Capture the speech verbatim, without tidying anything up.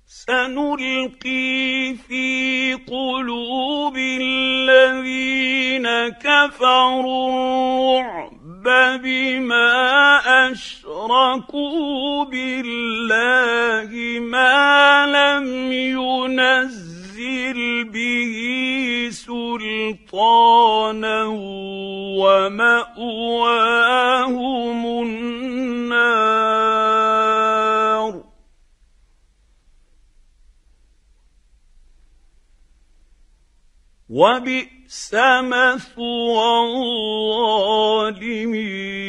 سنلقي في قلوب الذين كفروا الرعب بما أشركوا بالله ما لم ينزل به سلطانا ومأواهم النار وبئس مثوى الظالمين.